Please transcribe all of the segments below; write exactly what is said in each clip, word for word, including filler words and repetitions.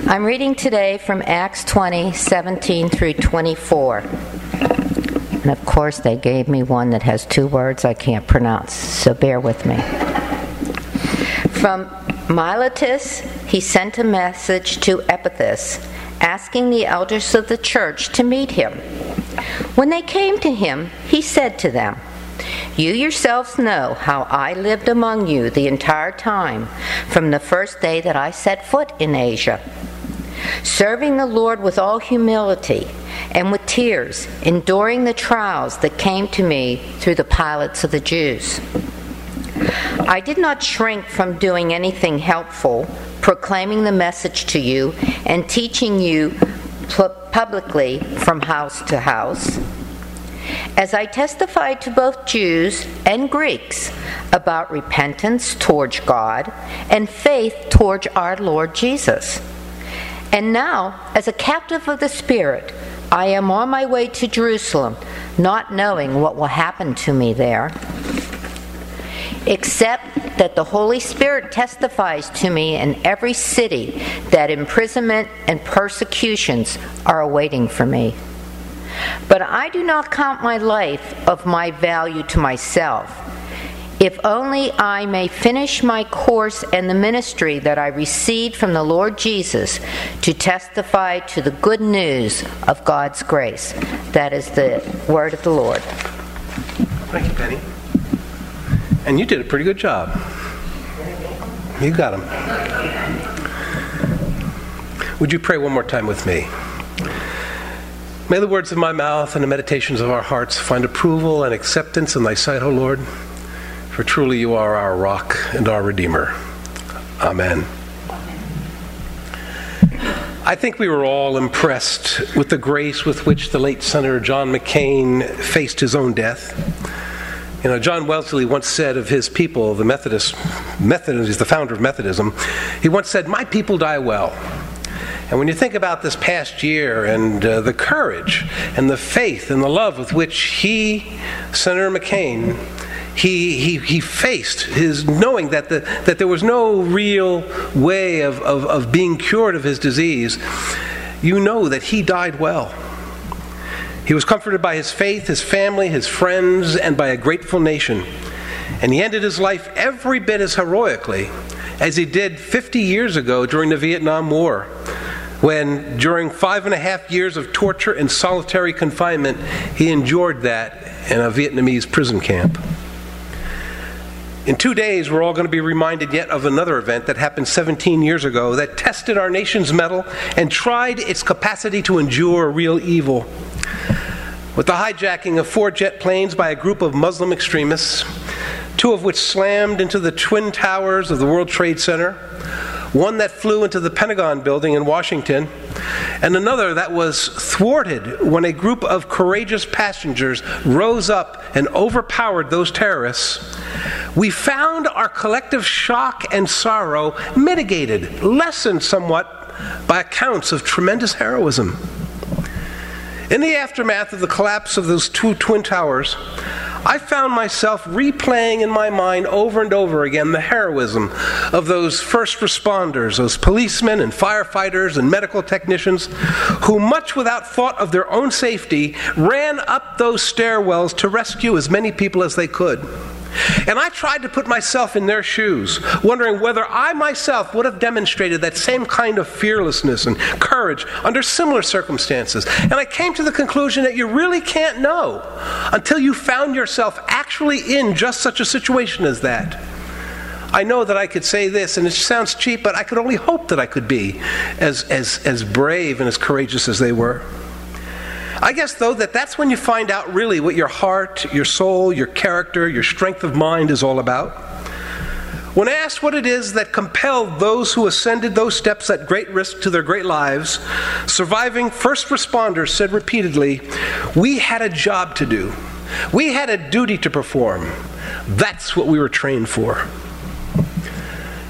I'm reading today from Acts twenty, seventeen through twenty-four. And of course they gave me one that has two words I can't pronounce, so bear with me. From Miletus, he sent a message to Ephesus, asking the elders of the church to meet him. When they came to him, he said to them, "You yourselves know how I lived among you the entire time, from the first day that I set foot in Asia, serving the Lord with all humility and with tears, enduring the trials that came to me through the pilots of the Jews. I did not shrink from doing anything helpful, proclaiming the message to you and teaching you publicly from house to house, as I testified to both Jews and Greeks about repentance towards God and faith towards our Lord Jesus. And now, as a captive of the Spirit, I am on my way to Jerusalem, not knowing what will happen to me there, except that the Holy Spirit testifies to me in every city that imprisonment and persecutions are awaiting for me. But I do not count my life of my value to myself, if only I may finish my course and the ministry that I received from the Lord Jesus to testify to the good news of God's grace." That is the word of the Lord. Thank you, Penny. And you did a pretty good job. You got them. Would you pray one more time with me? May the words of my mouth and the meditations of our hearts find approval and acceptance in thy sight, O Lord, for truly you are our rock and our Redeemer. Amen. I think we were all impressed with the grace with which the late Senator John McCain faced his own death. You know, John Wesley once said of his people, the Methodist, Methodist is the founder of Methodism, he once said, "My people die well." And when you think about this past year and uh, the courage and the faith and the love with which he, Senator McCain, he he, he faced his knowing that the, that there was no real way of, of, of being cured of his disease, you know that he died well. He was comforted by his faith, his family, his friends, and by a grateful nation. And he ended his life every bit as heroically as he did fifty years ago during the Vietnam War, when during five and a half years of torture and solitary confinement, he endured that in a Vietnamese prison camp. In two days, we're all going to be reminded yet of another event that happened seventeen years ago that tested our nation's mettle and tried its capacity to endure real evil. With the hijacking of four jet planes by a group of Muslim extremists, two of which slammed into the Twin Towers of the World Trade Center, one that flew into the Pentagon building in Washington, and another that was thwarted when a group of courageous passengers rose up and overpowered those terrorists, we found our collective shock and sorrow mitigated, lessened somewhat by accounts of tremendous heroism. In the aftermath of the collapse of those two Twin Towers, I found myself replaying in my mind over and over again the heroism of those first responders, those policemen and firefighters and medical technicians who, much without thought of their own safety, ran up those stairwells to rescue as many people as they could. And I tried to put myself in their shoes, wondering whether I myself would have demonstrated that same kind of fearlessness and courage under similar circumstances. And I came to the conclusion that you really can't know until you found yourself actually in just such a situation as that. I know that I could say this, and it sounds cheap, but I could only hope that I could be as, as, as brave and as courageous as they were. I guess, though, that that's when you find out really what your heart, your soul, your character, your strength of mind is all about. When asked what it is that compelled those who ascended those steps at great risk to their great lives, surviving first responders said repeatedly, "We had a job to do. We had a duty to perform. That's what we were trained for."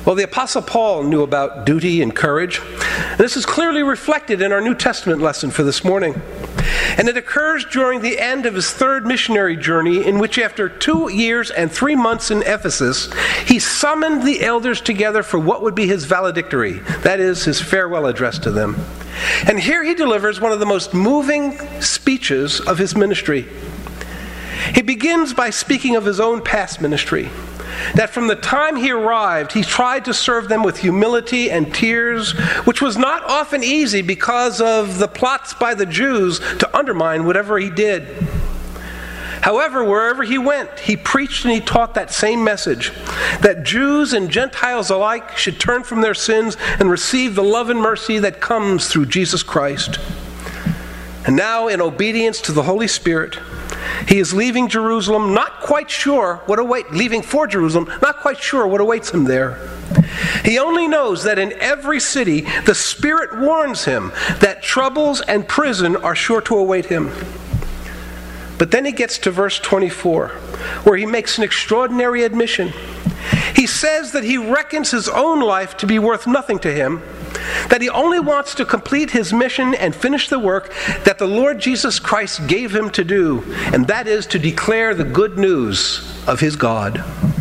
Well, the Apostle Paul knew about duty and courage, and this is clearly reflected in our New Testament lesson for this morning. And it occurs during the end of his third missionary journey, in which after two years and three months in Ephesus, he summoned the elders together for what would be his valedictory, that is, his farewell address to them. And here he delivers one of the most moving speeches of his ministry. He begins by speaking of his own past ministry, that from the time he arrived, he tried to serve them with humility and tears, which was not often easy because of the plots by the Jews to undermine whatever he did. However, wherever he went, he preached and he taught that same message, that Jews and Gentiles alike should turn from their sins and receive the love and mercy that comes through Jesus Christ. And now, in obedience to the Holy Spirit, he is leaving Jerusalem, not quite sure what awaits, leaving for Jerusalem, not quite sure what awaits him there. He only knows that in every city, the Spirit warns him that troubles and prison are sure to await him. But then he gets to verse twenty-four, where he makes an extraordinary admission. He says that he reckons his own life to be worth nothing to him, that he only wants to complete his mission and finish the work that the Lord Jesus Christ gave him to do, and that is to declare the good news of his God.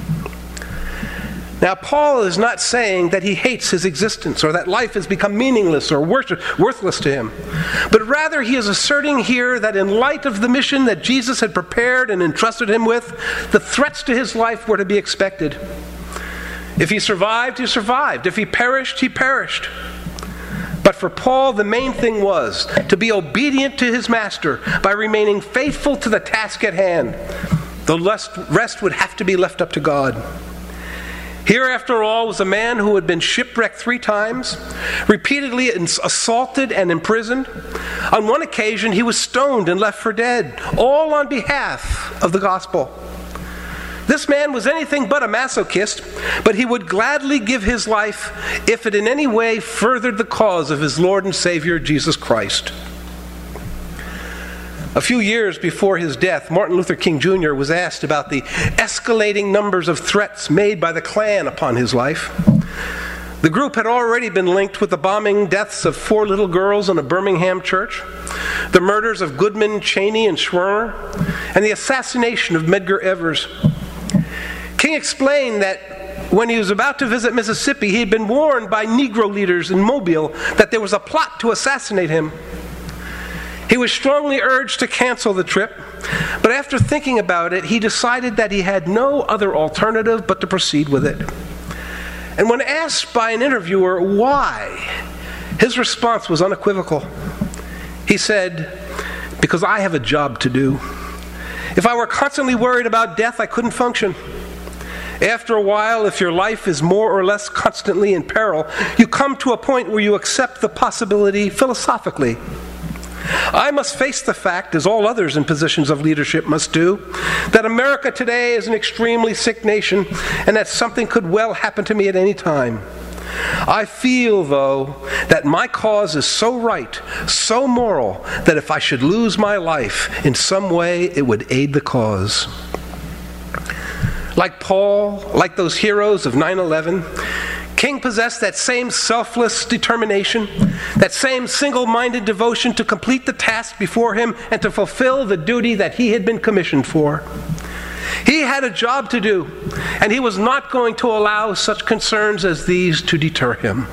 Now, Paul is not saying that he hates his existence or that life has become meaningless or worthless to him, but rather he is asserting here that in light of the mission that Jesus had prepared and entrusted him with, the threats to his life were to be expected. If he survived, he survived. If he perished, he perished. But for Paul, the main thing was to be obedient to his master by remaining faithful to the task at hand. The rest would have to be left up to God. Here, after all, was a man who had been shipwrecked three times, repeatedly assaulted and imprisoned. On one occasion, he was stoned and left for dead, all on behalf of the gospel. This man was anything but a masochist, but he would gladly give his life if it in any way furthered the cause of his Lord and Savior, Jesus Christ. A few years before his death, Martin Luther King Junior was asked about the escalating numbers of threats made by the Klan upon his life. The group had already been linked with the bombing deaths of four little girls in a Birmingham church, the murders of Goodman, Cheney, and Schwerner, and the assassination of Medgar Evers. King explained that when he was about to visit Mississippi, he had been warned by Negro leaders in Mobile that there was a plot to assassinate him. He was strongly urged to cancel the trip, but after thinking about it, he decided that he had no other alternative but to proceed with it. And when asked by an interviewer why, his response was unequivocal. He said, "Because I have a job to do. If I were constantly worried about death, I couldn't function. After a while, if your life is more or less constantly in peril, you come to a point where you accept the possibility philosophically. I must face the fact, as all others in positions of leadership must do, that America today is an extremely sick nation and that something could well happen to me at any time. I feel, though, that my cause is so right, so moral, that if I should lose my life in some way, it would aid the cause." Like Paul, like those heroes of nine eleven, King possessed that same selfless determination, that same single-minded devotion to complete the task before him and to fulfill the duty that he had been commissioned for. He had a job to do, and he was not going to allow such concerns as these to deter him.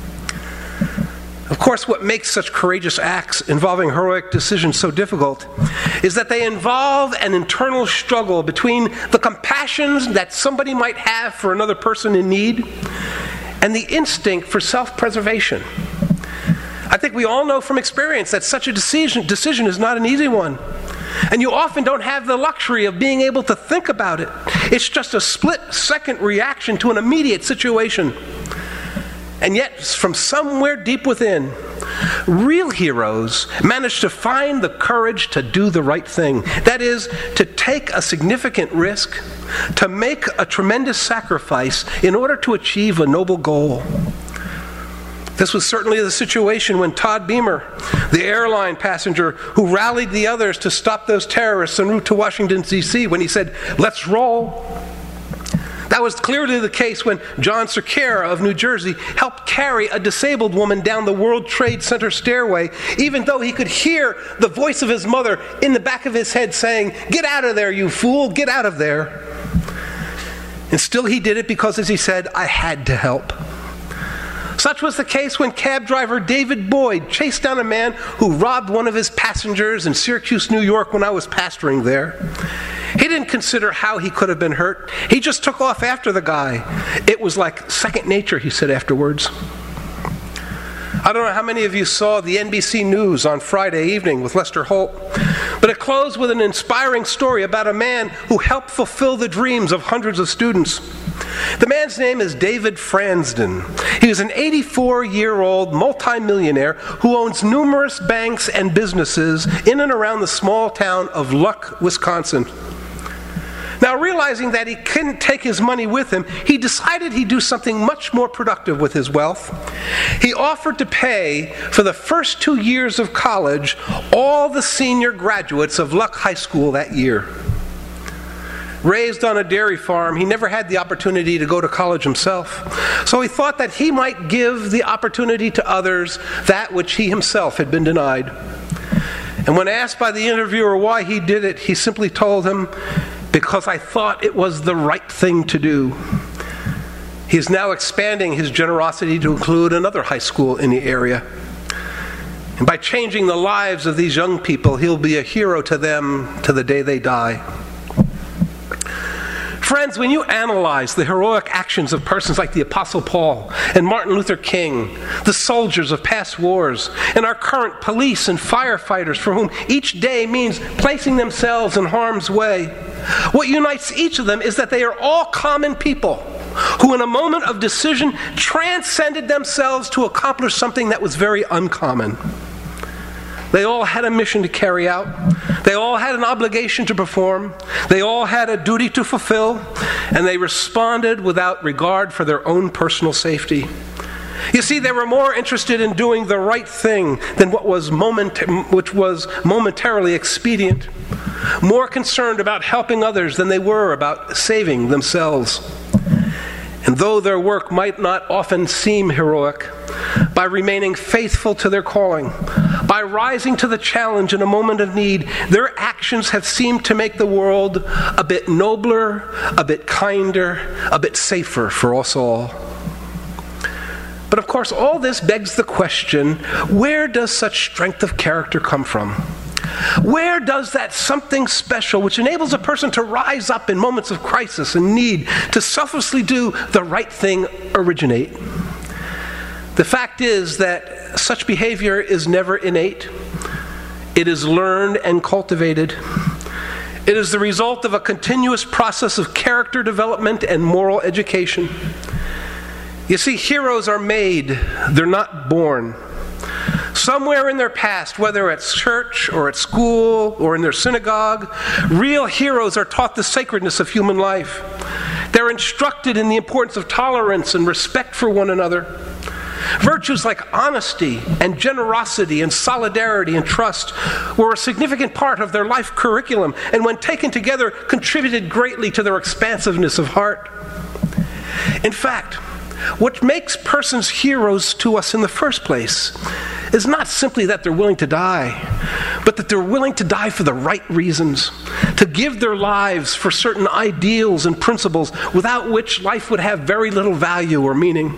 Of course, what makes such courageous acts involving heroic decisions so difficult is that they involve an internal struggle between the compassion that somebody might have for another person in need and the instinct for self-preservation. I think we all know from experience that such a decision, decision is not an easy one. And you often don't have the luxury of being able to think about it. It's just a split-second reaction to an immediate situation. And yet, from somewhere deep within, real heroes manage to find the courage to do the right thing. That is, to take a significant risk, to make a tremendous sacrifice in order to achieve a noble goal. This was certainly the situation when Todd Beamer, the airline passenger who rallied the others to stop those terrorists en route to Washington, D C, when he said, "Let's roll." That was clearly the case when John Cerqueira of New Jersey helped carry a disabled woman down the World Trade Center stairway, even though he could hear the voice of his mother in the back of his head saying, "Get out of there, you fool, get out of there." And still he did it because, as he said, "I had to help." Such was the case when cab driver David Boyd chased down a man who robbed one of his passengers in Syracuse, New York, when I was pastoring there. He didn't consider how he could have been hurt. He just took off after the guy. It was like second nature, he said afterwards. I don't know how many of you saw the N B C News on Friday evening with Lester Holt, but it closed with an inspiring story about a man who helped fulfill the dreams of hundreds of students. The man's name is David Fransden. He is an eighty-four-year-old multimillionaire who owns numerous banks and businesses in and around the small town of Luck, Wisconsin. Now, realizing that he couldn't take his money with him, he decided he'd do something much more productive with his wealth. He offered to pay for the first two years of college all the senior graduates of Luck High School that year. Raised on a dairy farm, he never had the opportunity to go to college himself. So he thought that he might give the opportunity to others that which he himself had been denied. And when asked by the interviewer why he did it, he simply told him, "Because I thought it was the right thing to do." He is now expanding his generosity to include another high school in the area. And by changing the lives of these young people, he'll be a hero to them to the day they die. Friends, when you analyze the heroic actions of persons like the Apostle Paul and Martin Luther King, the soldiers of past wars, and our current police and firefighters for whom each day means placing themselves in harm's way, what unites each of them is that they are all common people who in a moment of decision transcended themselves to accomplish something that was very uncommon. They all had a mission to carry out. They all had an obligation to perform. They all had a duty to fulfill. And they responded without regard for their own personal safety. You see, they were more interested in doing the right thing than what was moment, which was momentarily expedient. More concerned about helping others than they were about saving themselves. And though their work might not often seem heroic, by remaining faithful to their calling, by rising to the challenge in a moment of need, their actions have seemed to make the world a bit nobler, a bit kinder, a bit safer for us all. But of course, all this begs the question, where does such strength of character come from? Where does that something special which enables a person to rise up in moments of crisis and need, to selflessly do the right thing, originate? The fact is that such behavior is never innate. It is learned and cultivated. It is the result of a continuous process of character development and moral education. You see, heroes are made, they're not born. Somewhere in their past, whether at church or at school or in their synagogue, real heroes are taught the sacredness of human life. They're instructed in the importance of tolerance and respect for one another. Virtues like honesty and generosity and solidarity and trust were a significant part of their life curriculum, and when taken together, contributed greatly to their expansiveness of heart. In fact, what makes persons heroes to us in the first place is not simply that they're willing to die, but that they're willing to die for the right reasons, to give their lives for certain ideals and principles without which life would have very little value or meaning.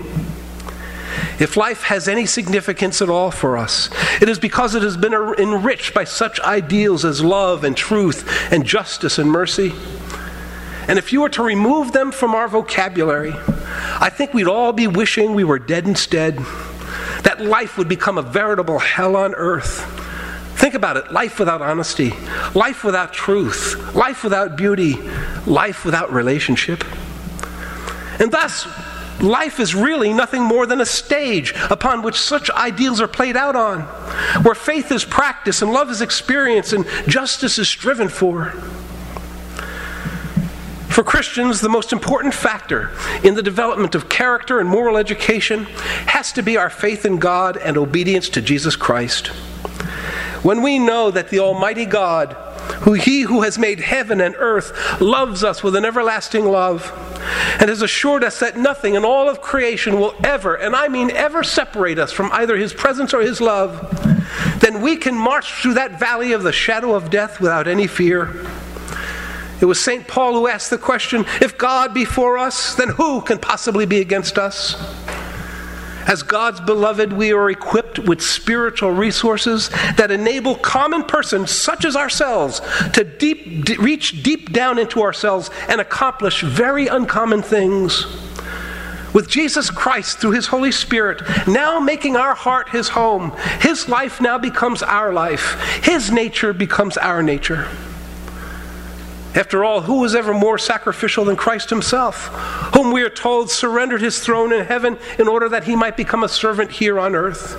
If life has any significance at all for us, it is because it has been enriched by such ideals as love and truth and justice and mercy. And if you were to remove them from our vocabulary, I think we'd all be wishing we were dead instead, that life would become a veritable hell on earth. Think about it, life without honesty, life without truth, life without beauty, life without relationship. And thus, life is really nothing more than a stage upon which such ideals are played out on, where faith is practiced and love is experienced and justice is striven for. For Christians, the most important factor in the development of character and moral education has to be our faith in God and obedience to Jesus Christ. When we know that the Almighty God who he who has made heaven and earth loves us with an everlasting love and has assured us that nothing in all of creation will ever, and I mean ever, separate us from either his presence or his love, then we can march through that valley of the shadow of death without any fear. It was Saint Paul who asked the question, if God be for us, then who can possibly be against us? As God's beloved, we are equipped with spiritual resources that enable common persons such as ourselves to deep, d- reach deep down into ourselves and accomplish very uncommon things. With Jesus Christ, through his Holy Spirit, now making our heart his home, his life now becomes our life. His nature becomes our nature. After all, who was ever more sacrificial than Christ himself, whom we are told surrendered his throne in heaven in order that he might become a servant here on earth?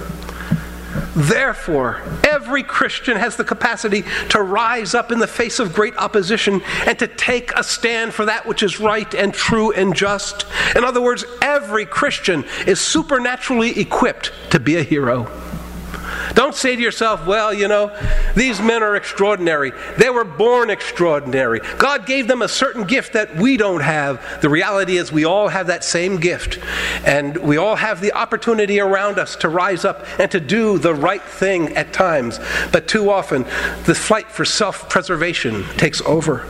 Therefore, every Christian has the capacity to rise up in the face of great opposition and to take a stand for that which is right and true and just. In other words, every Christian is supernaturally equipped to be a hero. Don't say to yourself, well, you know, these men are extraordinary. They were born extraordinary. God gave them a certain gift that we don't have. The reality is we all have that same gift. And we all have the opportunity around us to rise up and to do the right thing at times. But too often, the fight for self-preservation takes over.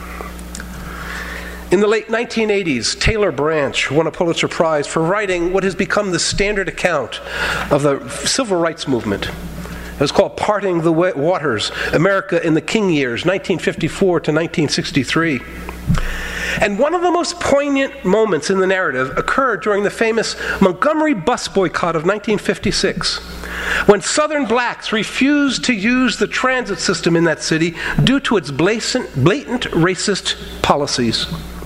In the late nineteen eighties, Taylor Branch won a Pulitzer Prize for writing what has become the standard account of the civil rights movement. It was called Parting the Waters, America in the King Years, nineteen fifty-four to nineteen sixty-three. And one of the most poignant moments in the narrative occurred during the famous Montgomery bus boycott of nineteen fifty-six, when Southern blacks refused to use the transit system in that city due to its blatant, blatant racist policies.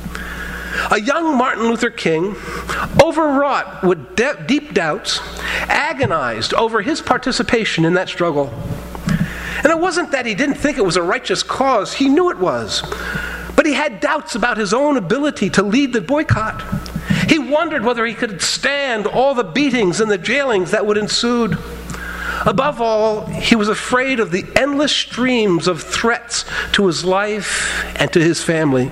A young Martin Luther King, overwrought with de- deep doubts, agonized over his participation in that struggle. And it wasn't that he didn't think it was a righteous cause. He knew it was. But he had doubts about his own ability to lead the boycott. He wondered whether he could stand all the beatings and the jailings that would ensue. Above all, he was afraid of the endless streams of threats to his life and to his family.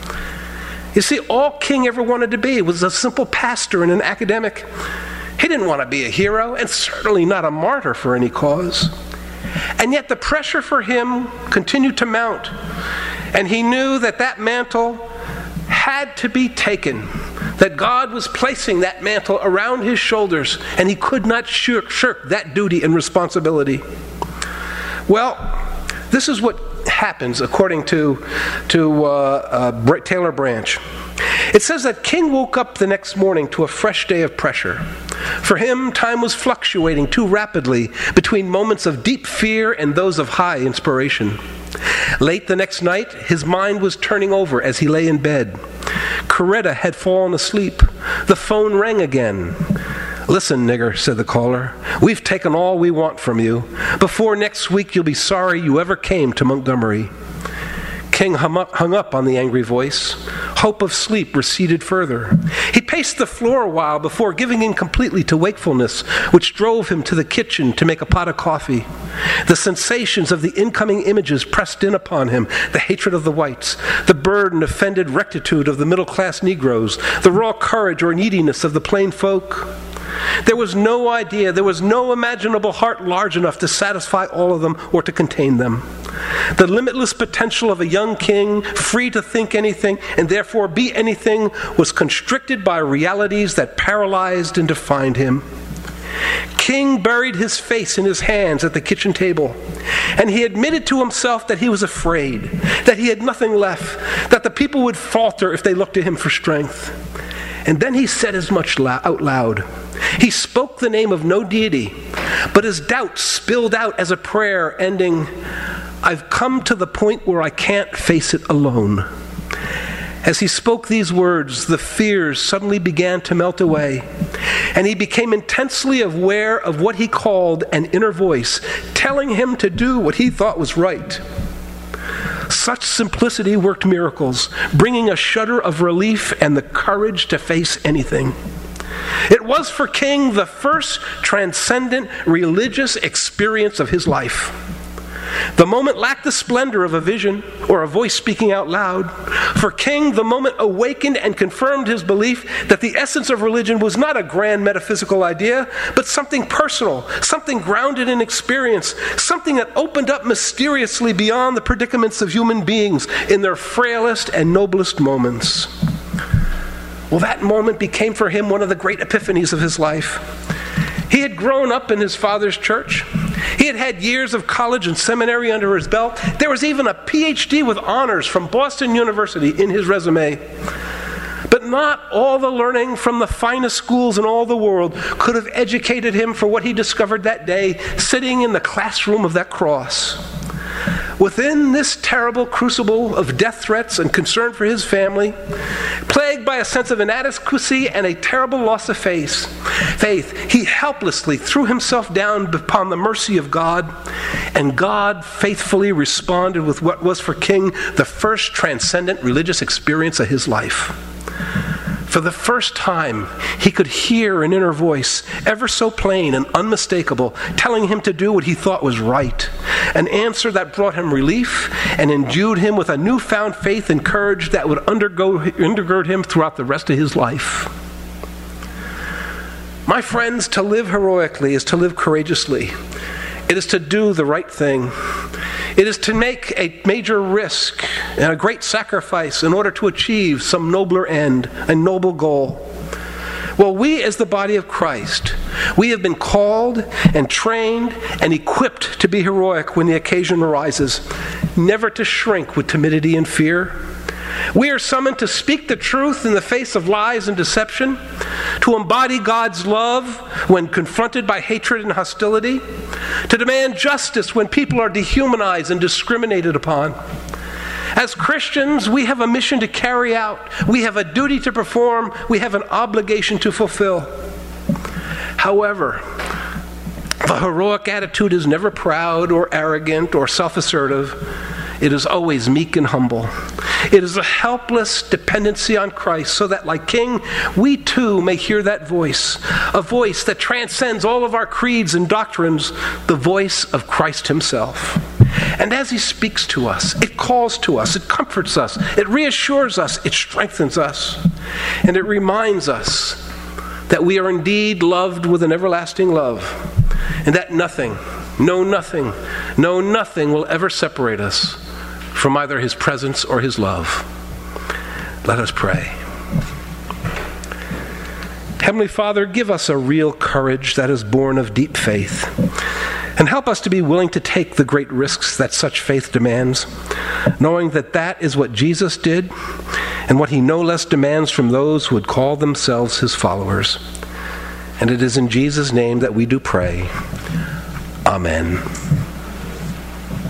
You see, all King ever wanted to be was a simple pastor and an academic. He didn't want to be a hero, and certainly not a martyr for any cause. And yet the pressure for him continued to mount, and he knew that that mantle had to be taken, that God was placing that mantle around his shoulders, and he could not shirk, shirk that duty and responsibility. Well, this is what happens according to, to uh, uh, Taylor Branch. It says that King woke up the next morning to a fresh day of pressure. For him, time was fluctuating too rapidly between moments of deep fear and those of high inspiration. Late the next night, his mind was turning over as he lay in bed. Coretta had fallen asleep. The phone rang again. "Listen, nigger," said the caller, "we've taken all we want from you. Before next week, you'll be sorry you ever came to Montgomery." King hung up, hung up on the angry voice. Hope of sleep receded further. He paced the floor a while before giving in completely to wakefulness, which drove him to the kitchen to make a pot of coffee. The sensations of the incoming images pressed in upon him: the hatred of the whites, the burdened, offended rectitude of the middle-class Negroes, the raw courage or neediness of the plain folk. There was no idea, there was no imaginable heart large enough to satisfy all of them or to contain them. The limitless potential of a young king, free to think anything and therefore be anything, was constricted by realities that paralyzed and defined him. King buried his face in his hands at the kitchen table, and he admitted to himself that he was afraid, that he had nothing left, that the people would falter if they looked to him for strength. And then he said as much out loud. He spoke the name of no deity, but his doubts spilled out as a prayer ending, "I've come to the point where I can't face it alone." As he spoke these words, the fears suddenly began to melt away, and he became intensely aware of what he called an inner voice, telling him to do what he thought was right. Such simplicity worked miracles, bringing a shudder of relief and the courage to face anything. It was for King the first transcendent religious experience of his life. The moment lacked the splendor of a vision or a voice speaking out loud. For King, the moment awakened and confirmed his belief that the essence of religion was not a grand metaphysical idea, but something personal, something grounded in experience, something that opened up mysteriously beyond the predicaments of human beings in their frailest and noblest moments. Well, that moment became for him one of the great epiphanies of his life. He had grown up in his father's church. He had had years of college and seminary under his belt. There was even a P H D with honors from Boston University in his resume. But not all the learning from the finest schools in all the world could have educated him for what he discovered that day, sitting in the classroom of that cross. Within this terrible crucible of death threats and concern for his family, plagued by a sense of inadequacy and a terrible loss of faith, faith, he helplessly threw himself down upon the mercy of God, and God faithfully responded with what was for King the first transcendent religious experience of his life. For the first time, he could hear an inner voice, ever so plain and unmistakable, telling him to do what he thought was right. An answer that brought him relief and endued him with a newfound faith and courage that would undergo, undergird him throughout the rest of his life. My friends, to live heroically is to live courageously. It is to do the right thing. It is to make a major risk and a great sacrifice in order to achieve some nobler end, a noble goal. Well, we as the body of Christ, we have been called and trained and equipped to be heroic when the occasion arises, never to shrink with timidity and fear. We are summoned to speak the truth in the face of lies and deception, to embody God's love when confronted by hatred and hostility, to demand justice when people are dehumanized and discriminated upon. As Christians, we have a mission to carry out. We have a duty to perform. We have an obligation to fulfill. However, the heroic attitude is never proud or arrogant or self-assertive. It is always meek and humble. It is a helpless dependency on Christ so that, like King, we too may hear that voice, a voice that transcends all of our creeds and doctrines, the voice of Christ himself. And as he speaks to us, it calls to us, it comforts us, it reassures us, it strengthens us, and it reminds us that we are indeed loved with an everlasting love, and that nothing, no nothing, no nothing will ever separate us from either his presence or his love. Let us pray. Heavenly Father, give us a real courage that is born of deep faith, and help us to be willing to take the great risks that such faith demands, knowing that that is what Jesus did and what he no less demands from those who would call themselves his followers. And it is in Jesus' name that we do pray. Amen.